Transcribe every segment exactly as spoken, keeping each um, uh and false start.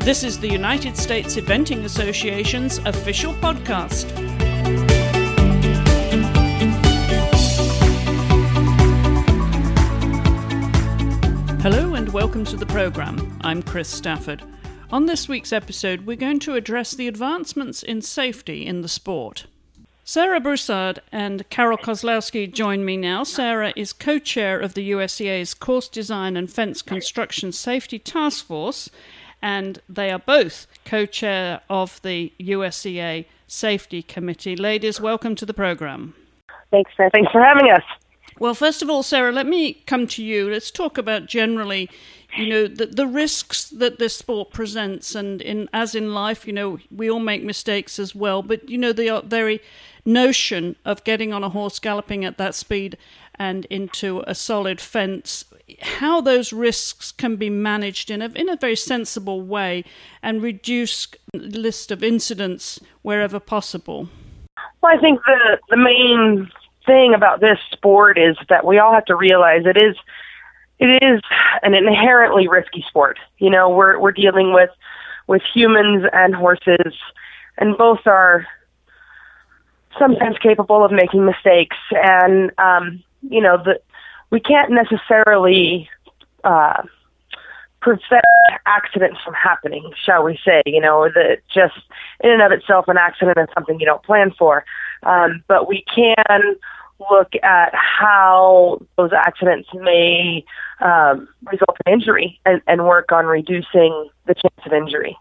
This is the United States Eventing Association's official podcast. Hello and welcome to the program. I'm Chris Stafford. On this week's episode, we're going to address the advancements in safety in the sport. Sarah Broussard and Carol Kozlowski join me now. Sarah is co-chair of the U S E A's Course Design and Fence Construction Safety Task Force, and they are both co-chair of the U S E A Safety Committee. Ladies, welcome to the program. Thanks for, thanks for having us. Well, first of all, Sarah, let me come to you. Let's talk about generally, you know, the, the risks that this sport presents. And in as in life, you know, we all make mistakes as well. But, you know, the very notion of getting on a horse galloping at that speed and into a solid fence, how those risks can be managed in a, in a very sensible way and reduce the list of incidents wherever possible. Well, I think the, the main thing about this sport is that we all have to realize it is it is an inherently risky sport. You know, we're we're dealing with with humans and horses, and both are sometimes capable of making mistakes. And um, you know, the we can't necessarily uh, prevent accidents from happening, shall we say? You know, that just in and of itself, an accident is something you don't plan for. Um, but we can look at how those accidents may um, result in injury and, and work on reducing the chance of injury.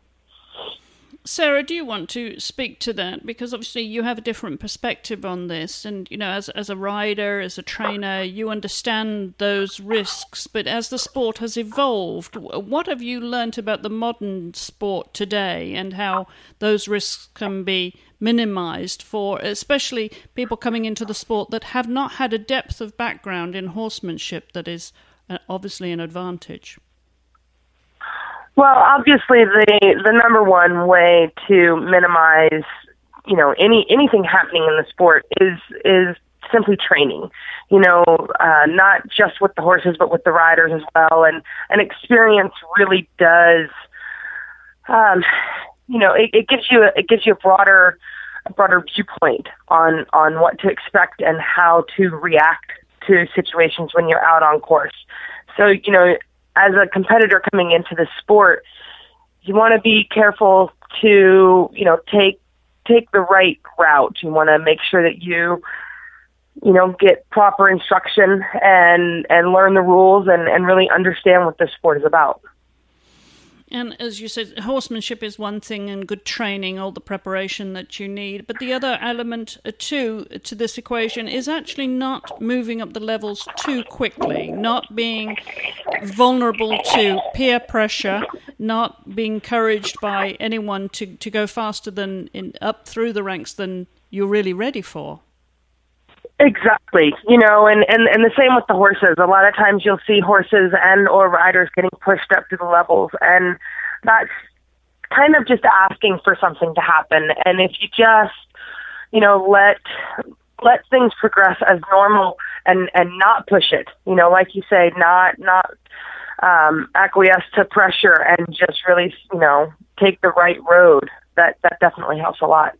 Sarah, do you want to speak to that? Because obviously you have a different perspective on this. And, you know, as as a rider, as a trainer, you understand those risks. But as the sport has evolved, what have you learnt about the modern sport today and how those risks can be minimized for especially people coming into the sport that have not had a depth of background in horsemanship that is uh, obviously an advantage? Well, obviously the the number one way to minimize, you know, any anything happening in the sport is is simply training. You know, uh, not just with the horses but with the riders as well. And and experience really does um you know, it, it gives you a, it gives you a broader a broader viewpoint on, on what to expect and how to react to situations when you're out on course. So, you know, as a competitor coming into the sport, you want to be careful to, you know, take take the right route. You want to make sure that you, you know, get proper instruction and and learn the rules and, and really understand what this sport is about. And as you said, horsemanship is one thing and good training, all the preparation that you need. But the other element, uh, too, to this equation is actually not moving up the levels too quickly, not being vulnerable to peer pressure, not being encouraged by anyone to, to go faster than in, up through the ranks than you're really ready for. Exactly. You know, and, and, and the same with the horses. A lot of times you'll see horses and or riders getting pushed up to the levels, and that's kind of just asking for something to happen. And if you just, you know, let let things progress as normal and, and not push it, you know, like you say, not not um, acquiesce to pressure and just really, you know, take the right road, that, that definitely helps a lot.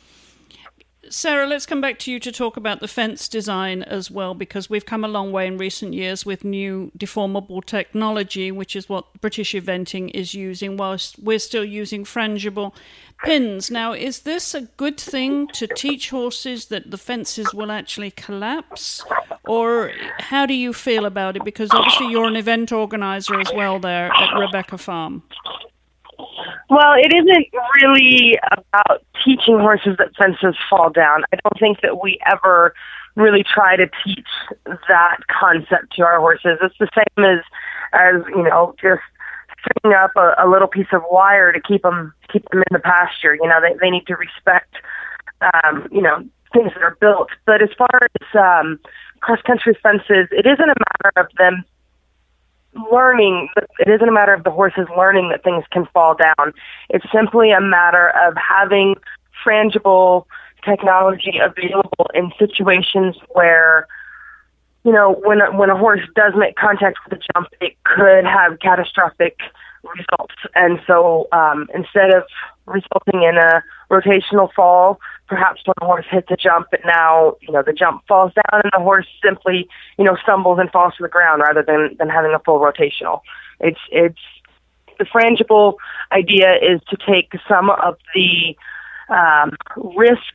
Sarah, let's come back to you to talk about the fence design as well, because we've come a long way in recent years with new deformable technology, which is what British Eventing is using, whilst we're still using frangible pins. Now, is this a good thing to teach horses that the fences will actually collapse? Or how do you feel about it? Because obviously you're an event organizer as well there at Rebecca Farm. Well, it isn't really about teaching horses that fences fall down. I don't think that we ever really try to teach that concept to our horses. It's the same as, as you know, just stringing up a, a little piece of wire to keep them keep them in the pasture. You know, they they need to respect, um, you know, things that are built. But as far as um, cross-country fences, it isn't a matter of them learning, it isn't a matter of the horses learning that things can fall down. It's simply a matter of having frangible technology available in situations where, you know, when a, when a horse does make contact with a jump, it could have catastrophic results. And so um, instead of resulting in a rotational fall, perhaps when the horse hits a jump, but now, you know, the jump falls down and the horse simply, you know, stumbles and falls to the ground rather than, than having a full rotational. It's, it's, the frangible idea is to take some of the um, risk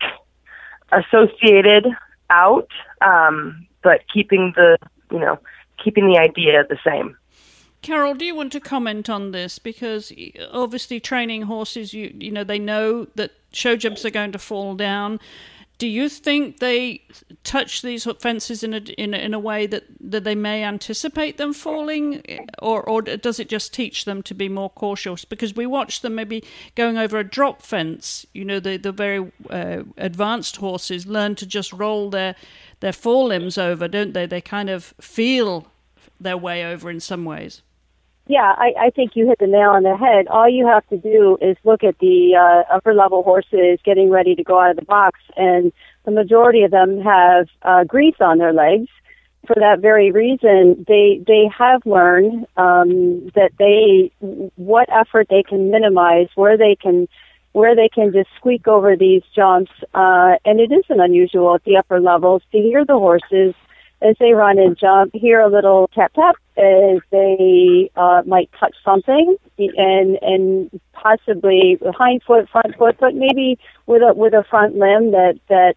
associated out, um, but keeping the, you know, keeping the idea the same. Carol, do you want to comment on this? Because obviously training horses, you you know, they know that show jumps are going to fall down. Do you think they touch these fences in a, in a, in a way that, that they may anticipate them falling? Or, or does it just teach them to be more cautious? Because we watch them maybe going over a drop fence. You know, the, the very uh, advanced horses learn to just roll their, their forelimbs over, don't they? They kind of feel their way over in some ways. Yeah, I, I think you hit the nail on the head. All you have to do is look at the uh, upper-level horses getting ready to go out of the box, and the majority of them have uh, grease on their legs. For that very reason, they they have learned um, that they what effort they can minimize, where they can where they can just squeak over these jumps. Uh, and it isn't unusual at the upper levels to hear the horses as they run and jump, hear a little tap tap as they uh, might touch something, and and possibly hind foot, front foot, but maybe with a with a front limb that that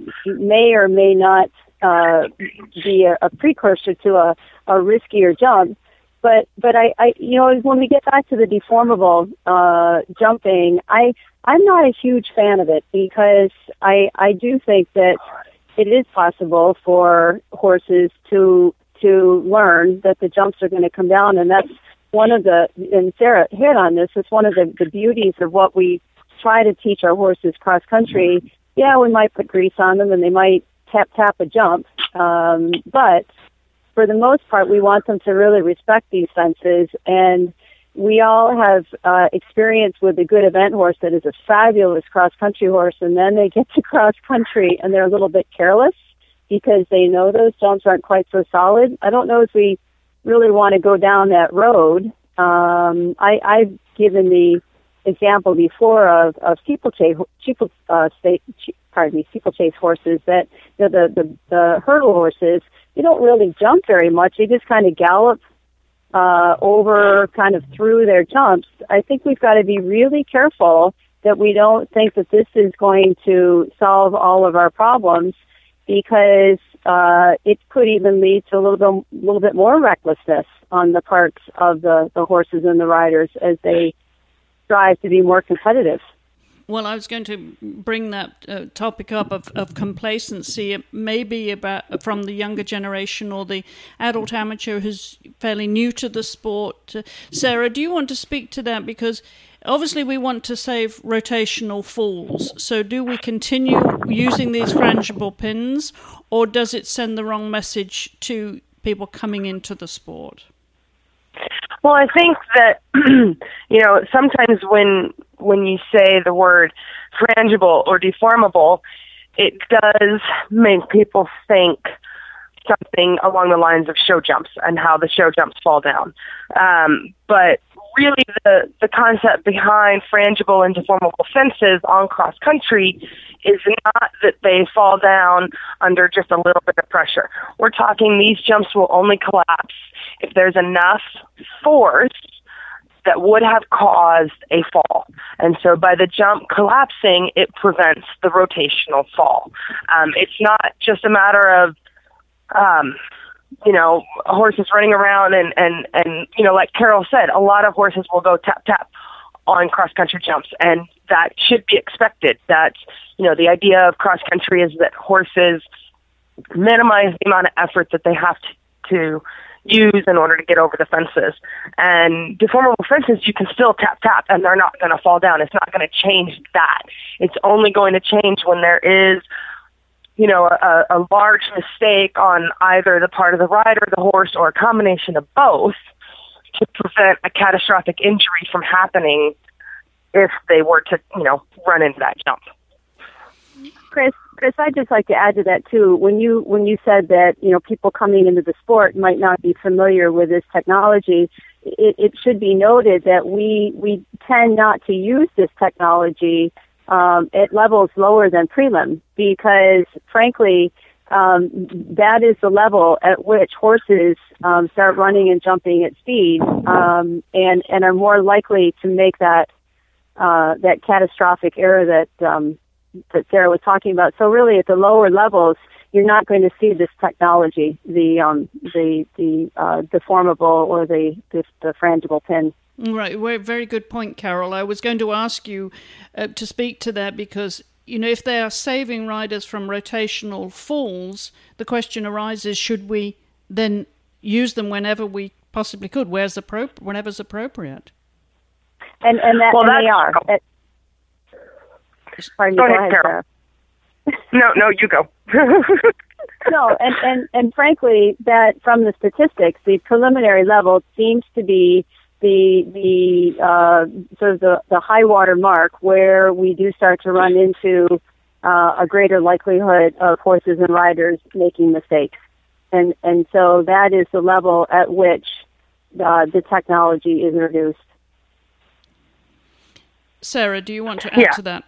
may or may not uh, be a, a precursor to a, a riskier jump. But but I, I you know when we get back to the deformable uh, jumping, I I'm not a huge fan of it, because I I do think that it is possible for horses to to learn that the jumps are going to come down, and that's one of the, and Sarah hit on this, it's one of the, the beauties of what we try to teach our horses cross country. Yeah, we might put grease on them and they might tap tap a jump, um, but for the most part we want them to really respect these fences. And we all have uh, experience with a good event horse that is a fabulous cross-country horse, and then they get to cross-country and they're a little bit careless because they know those jumps aren't quite so solid. I don't know if we really want to go down that road. Um, I, I've given the example before of, of steeplechase, steeple, uh, state, pardon me, steeplechase horses that, you know, the, the, the hurdle horses, they don't really jump very much. They just kind of gallop Uh, over kind of through their jumps. I think we've got to be really careful that we don't think that this is going to solve all of our problems, because uh, it could even lead to a little bit, little bit more recklessness on the parts of the, the horses and the riders as they strive to be more competitive. Well, I was going to bring that uh, topic up of, of complacency, maybe about from the younger generation or the adult amateur who's fairly new to the sport. Uh, Sarah, do you want to speak to that? Because obviously we want to save rotational falls. So do we continue using these frangible pins, or does it send the wrong message to people coming into the sport? Well, I think that, you know, sometimes when when you say the word frangible or deformable, it does make people think something along the lines of show jumps and how the show jumps fall down. Um, but really the, the concept behind frangible and deformable fences on cross country is not that they fall down under just a little bit of pressure. We're talking these jumps will only collapse if there's enough force that would have caused a fall. And so by the jump collapsing, it prevents the rotational fall. Um, it's not just a matter of, um, you know, horses running around and, and, and, you know, like Carol said, a lot of horses will go tap, tap on cross-country jumps, and that should be expected. That, you know, the idea of cross-country is that horses minimize the amount of effort that they have to, to use in order to get over the fences. And deformable fences, you can still tap, tap, and they're not going to fall down. It's not going to change that. It's only going to change when there is, you know, a, a large mistake on either the part of the rider, the horse, or a combination of both to prevent a catastrophic injury from happening if they were to, you know, run into that jump. Chris, Chris, I'd just like to add to that too. When you when you said that, you know, people coming into the sport might not be familiar with this technology, it, it should be noted that we we tend not to use this technology um, at levels lower than prelim because, frankly, um, that is the level at which horses um, start running and jumping at speed um, and and are more likely to make that uh, that catastrophic error that um, that Sarah was talking about. So really, at the lower levels, you're not going to see this technology, the um, the the uh, deformable or the, the the frangible pin. Right, well, very good point, Carol. I was going to ask you uh, to speak to that because, you know, if they are saving riders from rotational falls, the question arises: should we then use them whenever we possibly could, where's appro- whenever's appropriate? And and that well, and they are. That, pardon go me, ahead, go ahead, Carol. No, no, you go. No, and, and, and frankly, that from the statistics, the preliminary level seems to be the the uh, sort of the, the high water mark where we do start to run into uh, a greater likelihood of horses and riders making mistakes, and and so that is the level at which uh, the technology is introduced. Sarah, do you want to add yeah. to that?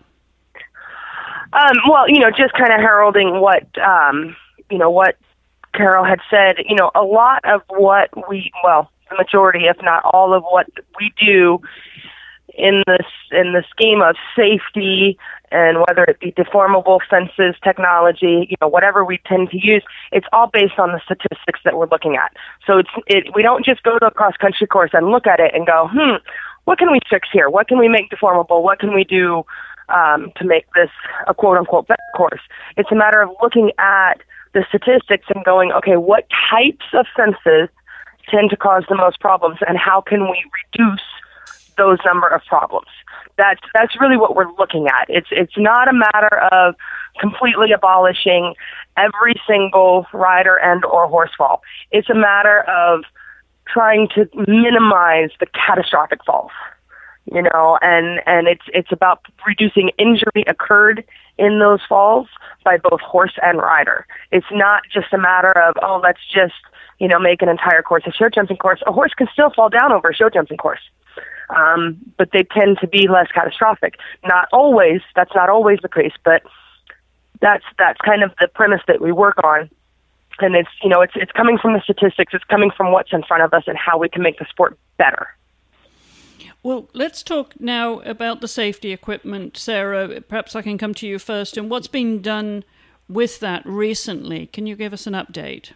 Um, well, you know, just kind of heralding what, um, you know, what Carol had said, you know, a lot of what we, well, the majority, if not all of what we do in this, in the scheme of safety and whether it be deformable fences, technology, you know, whatever we tend to use, it's all based on the statistics that we're looking at. So it's, it, we don't just go to a cross-country course and look at it and go, hmm, what can we fix here? What can we make deformable? What can we do Um, to make this a quote-unquote better course? It's a matter of looking at the statistics and going, okay, what types of fences tend to cause the most problems, and how can we reduce those number of problems? That's that's really what we're looking at. It's it's not a matter of completely abolishing every single rider and or horse fall. It's a matter of trying to minimize the catastrophic falls. You know, and, and it's it's about reducing injury occurred in those falls by both horse and rider. It's not just a matter of, oh, let's just, you know, make an entire course a show jumping course. A horse can still fall down over a show jumping course, um, but they tend to be less catastrophic. Not always, that's not always the case, but that's that's kind of the premise that we work on. And it's, you know, it's it's coming from the statistics, it's coming from what's in front of us and how we can make the sport better. Well, let's talk now about the safety equipment. Sarah, perhaps I can come to you first. And what's been done with that recently? Can you give us an update?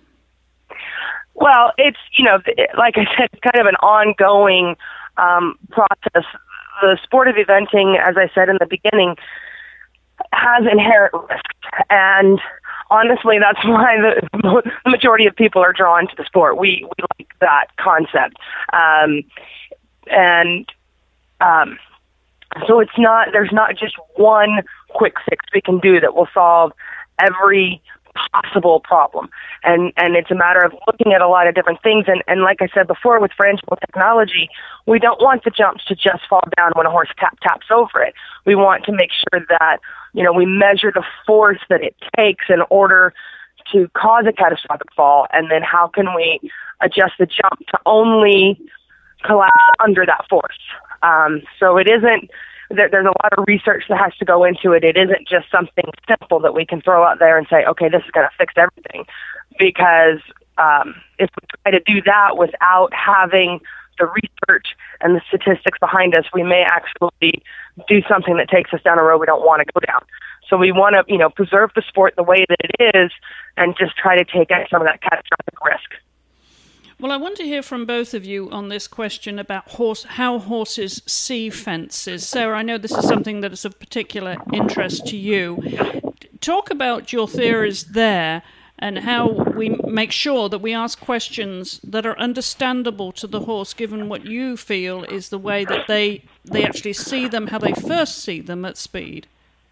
Well, it's, you know, like I said, it's kind of an ongoing um, process. The sport of eventing, as I said in the beginning, has inherent risks. And honestly, that's why the, the majority of people are drawn to the sport. We, we like that concept. Um, and Um, so it's not, there's not just one quick fix we can do that will solve every possible problem. And, and it's a matter of looking at a lot of different things. And, and like I said before, with frangible technology, we don't want the jumps to just fall down when a horse tap taps over it. We want to make sure that, you know, we measure the force that it takes in order to cause a catastrophic fall. And then how can we adjust the jump to only collapse under that force? Um, so it isn't, there, there's a lot of research that has to go into it. It isn't just something simple that we can throw out there and say, okay, this is going to fix everything. Because um, if we try to do that without having the research and the statistics behind us, we may actually do something that takes us down a road we don't want to go down. So we want to, you know, preserve the sport the way that it is and just try to take out some of that catastrophic risk. Well, I want to hear from both of you on this question about horse, how horses see fences. Sarah, I know this is something that is of particular interest to you. Talk about your theories there and how we make sure that we ask questions that are understandable to the horse, given what you feel is the way that they they actually see them, how they first see them at speed.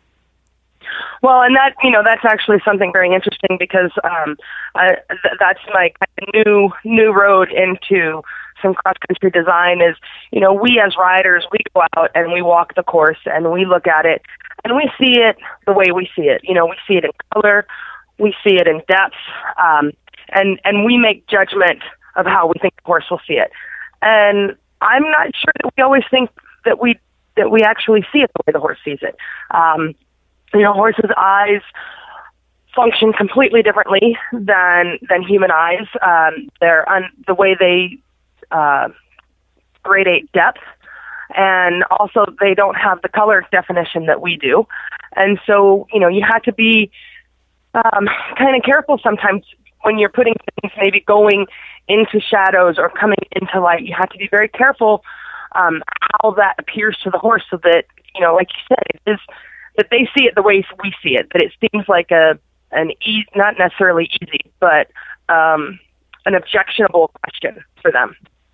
Well, and that, you know, that's actually something very interesting because um, I, th- that's my kind of new new road into some cross-country design is, you know, we as riders, we go out and we walk the course and we look at it and we see it the way we see it. You know, we see it in color, we see it in depth, um, and, and we make judgment of how we think the horse will see it. And I'm not sure that we always think that we that we actually see it the way the horse sees it. Um, you know, horses' eyes function completely differently than than human eyes. Um, they're un, the way they uh, gradate depth, and also they don't have the color definition that we do. And so, you know, you have to be um, kind of careful sometimes when you're putting things maybe going into shadows or coming into light. You have to be very careful um, how that appears to the horse, so that, you know, like you said, it is that they see it the way we see it. That it seems like a an e- not necessarily easy, but um, an objectionable question for them.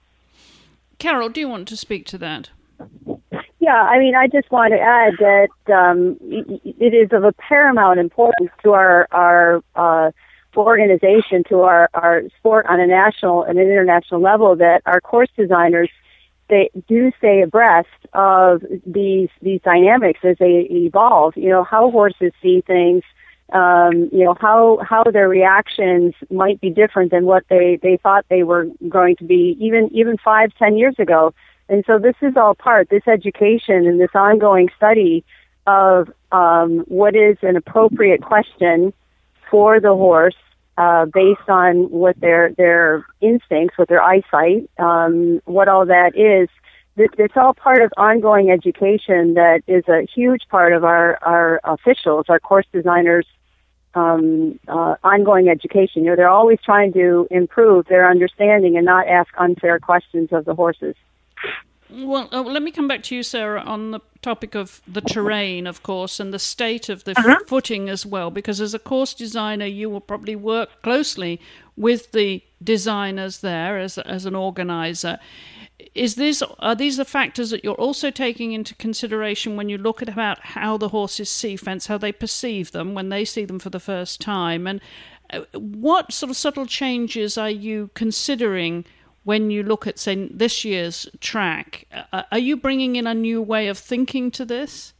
Carol, do you want to speak to that? Yeah, I mean, I just want to add that um, it is of a paramount importance to our our uh, organization, to our, our sport on a national and an international level, that our course designers, they do stay abreast of these these dynamics as they evolve. You know, how horses see things. Um, you know, how how their reactions might be different than what they, they thought they were going to be even even five, ten years ago. And so this is all part, this education and this ongoing study of um, what is an appropriate question for the horse uh, based on what their their instincts, what their eyesight, um, what all that is. It's all part of ongoing education that is a huge part of our, our officials, our course designers, um, uh, ongoing education. You know, they're always trying to improve their understanding and not ask unfair questions of the horses. Well, uh, let me come back to you, Sarah, on the topic of the terrain, of course, and the state of the uh-huh. f- footing as well, because as a course designer, you will probably work closely with the designers there as as an organizer. Is this are these the factors that you're also taking into consideration when you look at about how the horses see fence, how they perceive them when they see them for the first time, and what sort of subtle changes are you considering when you look at, say, this year's track? Uh, are you bringing in a new way of thinking to this?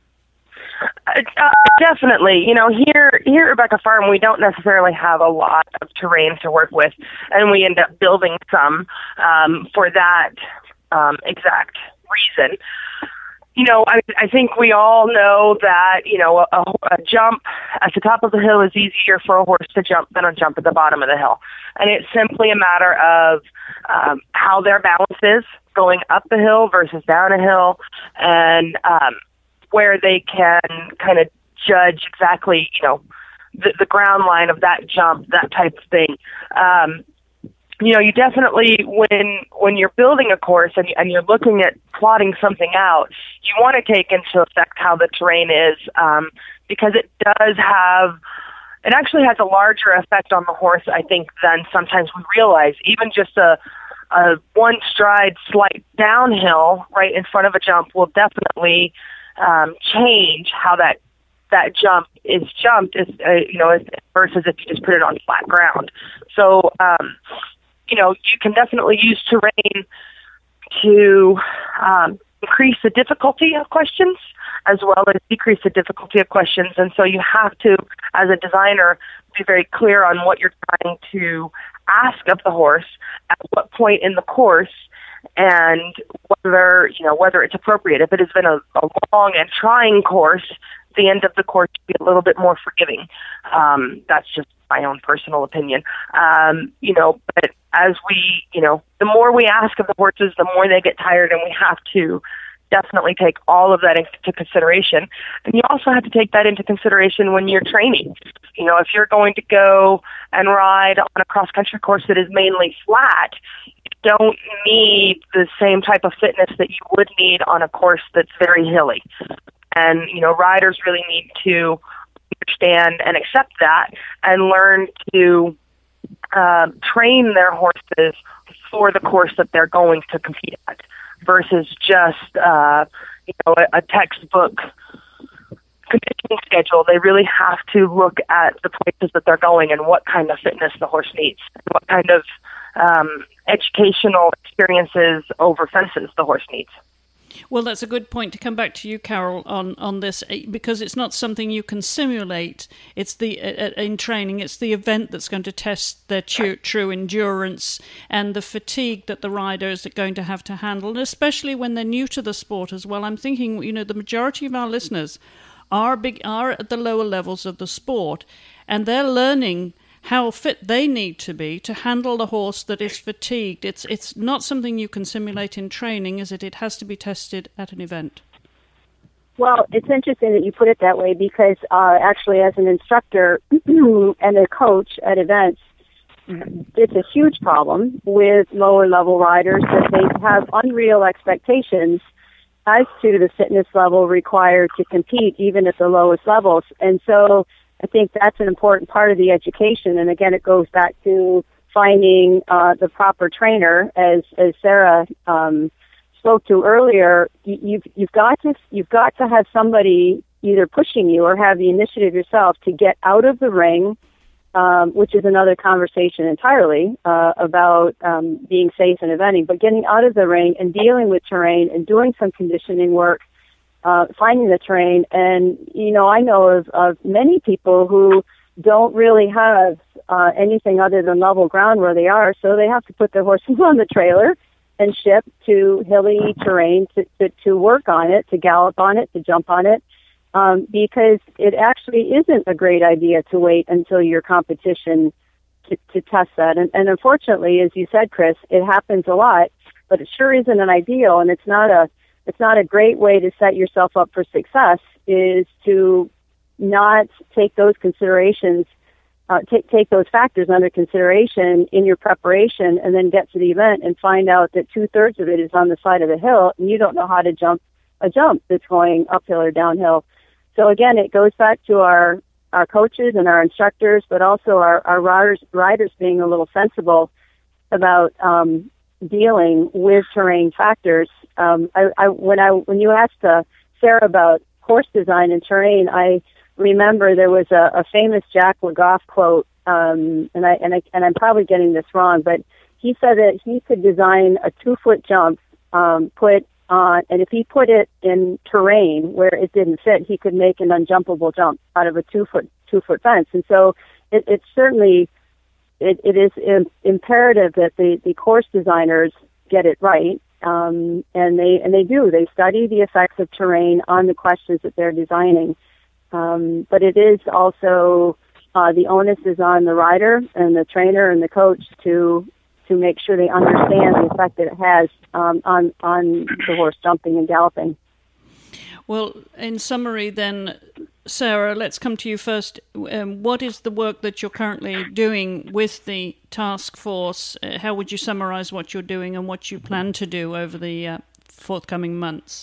Uh, definitely. You know, here here at Rebecca Farm, we don't necessarily have a lot of terrain to work with, and we end up building some um, for that um, exact reason. You know, I, I think we all know that, you know, a, a jump at the top of the hill is easier for a horse to jump than a jump at the bottom of the hill. And it's simply a matter of um, how their balance is going up the hill versus down a hill, and um, where they can kind of judge exactly, you know, the, the ground line of that jump, that type of thing. Um, you know, you definitely, when when you're building a course and, and you're looking at plotting something out, you want to take into effect how the terrain is, um, because it does have, it actually has a larger effect on the horse, I think, than sometimes we realize. Even just a, a one stride slight downhill right in front of a jump will definitely um, change how that that jump is jumped, is, uh, you know, versus if you just put it on flat ground. So, um, you know, you can definitely use terrain to um, increase the difficulty of questions as well as decrease the difficulty of questions. And so you have to, as a designer, be very clear on what you're trying to ask of the horse at what point in the course, and whether, you know, whether it's appropriate. If it has been a, a long and trying course, the end of the course should be a little bit more forgiving. Um, that's just my own personal opinion. Um, you know, but as we, you know, the more we ask of the horses, the more they get tired, and we have to definitely take all of that into consideration. And you also have to take that into consideration when you're training. You know, if you're going to go and ride on a cross-country course that is mainly flat, you don't need the same type of fitness that you would need on a course that's very hilly. And, you know, riders really need to understand and accept that and learn to uh, train their horses for the course that they're going to compete at, versus just, uh, you know, a, a textbook conditioning schedule. They really have to look at the places that they're going and what kind of fitness the horse needs, and what kind of um, educational experiences over fences the horse needs. Well, that's a good point to come back to you, Carol, on, on this, because it's not something you can simulate. It's the uh, in training, it's the event that's going to test their true, true endurance and the fatigue that the riders are going to have to handle, and especially when they're new to the sport as well. I'm thinking, you know, the majority of our listeners are big are at the lower levels of the sport, and they're learning how fit they need to be to handle the horse that is fatigued. It's it's not something you can simulate in training, is it? It has to be tested at an event. Well, it's interesting that you put it that way, because uh, actually as an instructor and a coach at events, it's a huge problem with lower level riders that they have unreal expectations as to the fitness level required to compete even at the lowest levels. And so I think that's an important part of the education. And again, it goes back to finding uh, the proper trainer, as as Sarah um, spoke to earlier. You've you've got to you've got to have somebody either pushing you or have the initiative yourself to get out of the ring, um, which is another conversation entirely uh, about um, being safe and eventing. But getting out of the ring and dealing with terrain and doing some conditioning work. Uh, finding the terrain. And, you know, I know of, of many people who don't really have uh, anything other than level ground where they are, so they have to put their horses on the trailer and ship to hilly terrain to, to, to work on it, to gallop on it, to jump on it, um, because it actually isn't a great idea to wait until your competition to, to test that. And, and unfortunately, as you said, Chris, it happens a lot, but it sure isn't an ideal, and it's not a It's not a great way to set yourself up for success, is to not take those considerations, uh, take take those factors under consideration in your preparation, and then get to the event and find out that two-thirds of it is on the side of the hill, and you don't know how to jump a jump that's going uphill or downhill. So again, it goes back to our, our coaches and our instructors, but also our, our riders, riders being a little sensible about um, dealing with terrain factors. Um, I, I, when I when you asked uh, Sarah about horse design and terrain, I remember there was a, a famous Jack LeGoff quote, um, and I and I and I'm probably getting this wrong, but he said that he could design a two foot jump, um, put on, and if he put it in terrain where it didn't fit, he could make an unjumpable jump out of a two foot two foot fence. And so it, it's certainly it, it is im- imperative that the, the course designers get it right. Um, and they and they do. They study the effects of terrain on the questions that they're designing. Um, but it is also uh, the onus is on the rider and the trainer and the coach to to make sure they understand the effect that it has um, on on the horse jumping and galloping. Well, in summary, then, Sarah, let's come to you first. Um, what is the work that you're currently doing with the task force? Uh, how would you summarize what you're doing and what you plan to do over the uh, forthcoming months?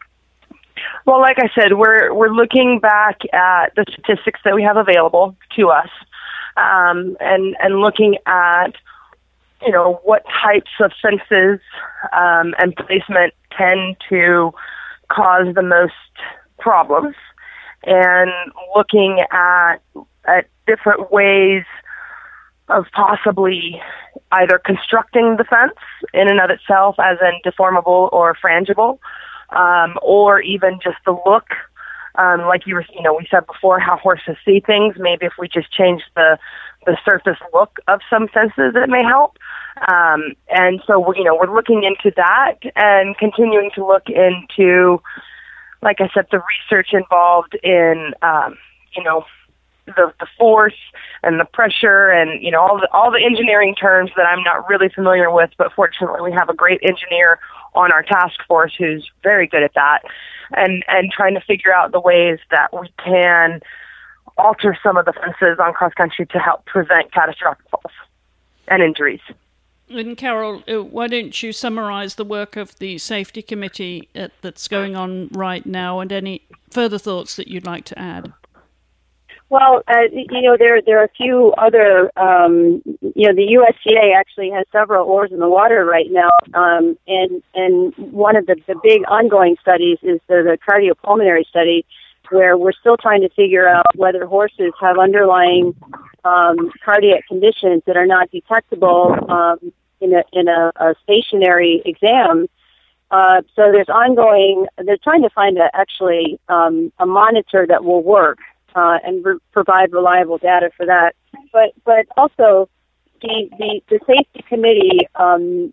Well, like I said, we're we're looking back at the statistics that we have available to us, um, and and looking at, you know, what types of fences um, and placement tend to cause the most problems, and looking at at different ways of possibly either constructing the fence in and of itself as in deformable or frangible, um, or even just the look. Um, like you were, you know, we said before how horses see things. Maybe if we just change the the surface look of some fences, it may help. Um, and so, we're, you know, we're looking into that and continuing to look into, like I said, the research involved in, um, you know, the the force and the pressure and, you know, all the all the engineering terms that I'm not really familiar with. But fortunately, we have a great engineer on our task force who's very good at that, and and trying to figure out the ways that we can alter some of the fences on cross country to help prevent catastrophic falls and injuries. And Carol, why don't you summarize the work of the safety committee that's going on right now, and any further thoughts that you'd like to add? Well, uh, you know, there there are a few other, um, you know, the U S G A actually has several oars in the water right now, um, and and one of the, the big ongoing studies is the, the cardiopulmonary study, where we're still trying to figure out whether horses have underlying um, cardiac conditions that are not detectable um, in a in a, a stationary exam. Uh, so there's ongoing, they're trying to find a, actually um, a monitor that will work uh, and re- provide reliable data for that. But but also the, the, the safety committee um,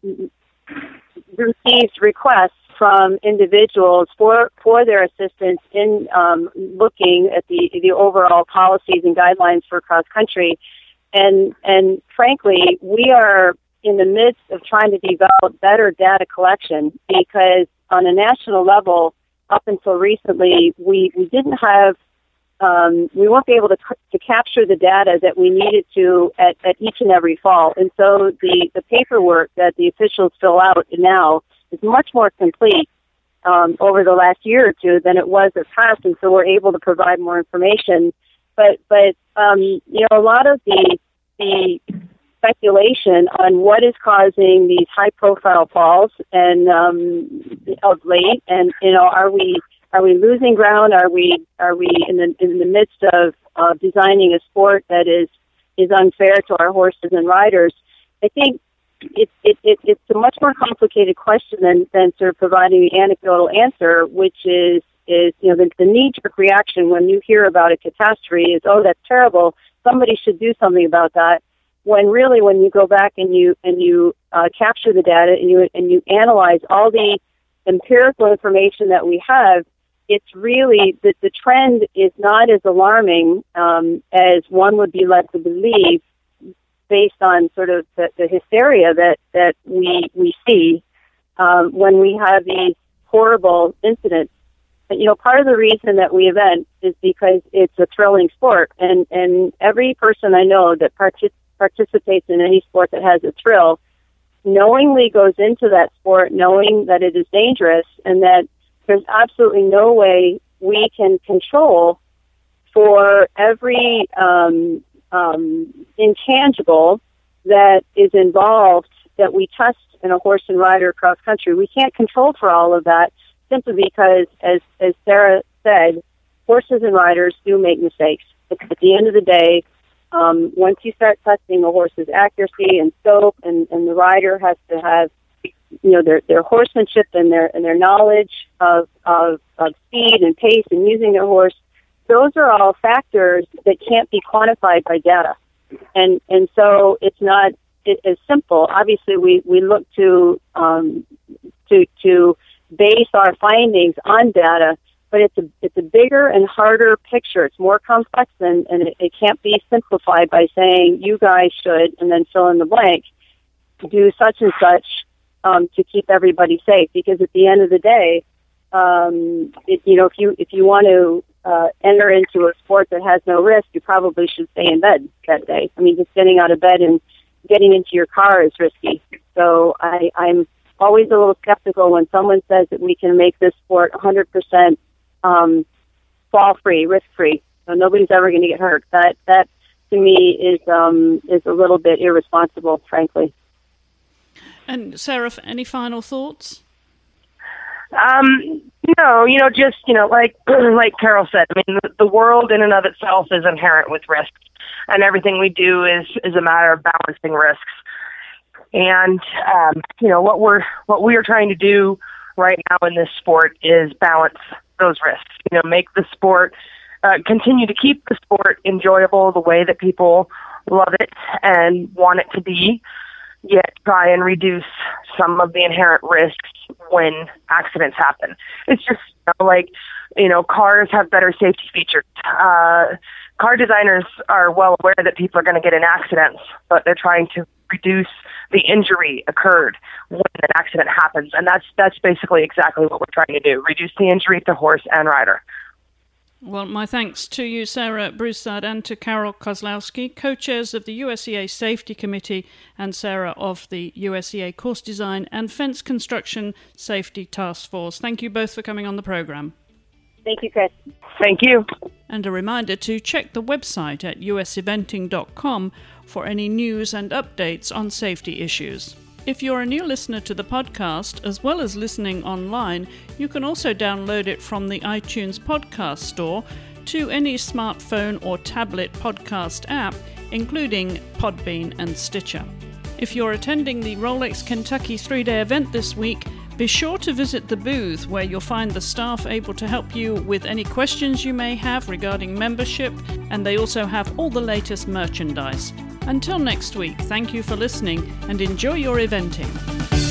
receives requests from individuals for, for their assistance in um, looking at the, the overall policies and guidelines for cross country. And, and frankly, we are in the midst of trying to develop better data collection because on a national level, up until recently, we, we didn't have, um, we weren't able to, to capture the data that we needed to at, at each and every fall. And so the, the paperwork that the officials fill out now is much more complete um, over the last year or two than it was in the past, and so we're able to provide more information. But, but um, you know, a lot of the, the speculation on what is causing these high-profile falls and um, of late, and you know, are we are we losing ground? Are we are we in the in the midst of uh, designing a sport that is is unfair to our horses and riders? I think it, it, it it's a much more complicated question than than sort of providing the anecdotal answer, which is is you know the, the knee-jerk reaction when you hear about a catastrophe is, oh, that's terrible. Somebody should do something about that. When really, when you go back and you and you uh, capture the data and you and you analyze all the empirical information that we have, it's really that the trend is not as alarming um, as one would be led to believe, based on sort of the, the hysteria that that we we see um, when we have these horrible incidents. But, you know, part of the reason that we event is because it's a thrilling sport, and and every person I know that participates participates in any sport that has a thrill, knowingly goes into that sport knowing that it is dangerous and that there's absolutely no way we can control for every um, um, intangible that is involved that we test in a horse and rider cross country. We can't control for all of that simply because, as, as Sarah said, horses and riders do make mistakes. But at the end of the day, Um, once you start testing a horse's accuracy and scope, and, and the rider has to have, you know, their, their horsemanship and their and their knowledge of, of of speed and pace and using their horse, those are all factors that can't be quantified by data, and and so it's not it, as simple. Obviously, we, we look to um, to to base our findings on data. But it's a it's a bigger and harder picture. It's more complex, and, and it, it can't be simplified by saying you guys should, and then fill in the blank, do such and such um, to keep everybody safe. Because at the end of the day, um, it, you know, if you if you want to uh, enter into a sport that has no risk, you probably should stay in bed that day. I mean, just getting out of bed and getting into your car is risky. So I, I'm always a little skeptical when someone says that we can make this sport one hundred percent Um, fall-free, risk-free, so nobody's ever going to get hurt. That, that to me, is um, is a little bit irresponsible, frankly. And Sarah, any final thoughts? Um, no, you know, just you know, like like Carol said, I mean, the, the world in and of itself is inherent with risks, and everything we do is is a matter of balancing risks. And um, you know, what we're what we are trying to do right now in this sport is balance those risks, you know, make the sport, uh, continue to keep the sport enjoyable the way that people love it and want it to be, yet try and reduce some of the inherent risks when accidents happen. It's just, you know, like, you know, cars have better safety features. Uh, car designers are well aware that people are going to get in accidents, but they're trying to reduce the injury occurred when an accident happens. And that's that's basically exactly what we're trying to do, reduce the injury to horse and rider. Well, my thanks to you, Sarah Broussard, and to Carol Kozlowski, co-chairs of the U S E A Safety Committee, and Sarah of the U S E A Course Design and Fence Construction Safety Task Force. Thank you both for coming on the program. Thank you, Chris. Thank you. And a reminder to check the website at u s eventing dot com for any news and updates on safety issues. If you're a new listener to the podcast, as well as listening online, you can also download it from the iTunes podcast store to any smartphone or tablet podcast app, including Podbean and Stitcher. If you're attending the Rolex Kentucky three-day event this week, Be sure to visit the booth where you'll find the staff able to help you with any questions you may have regarding membership, and they also have all the latest merchandise. Until next week, thank you for listening and enjoy your eventing.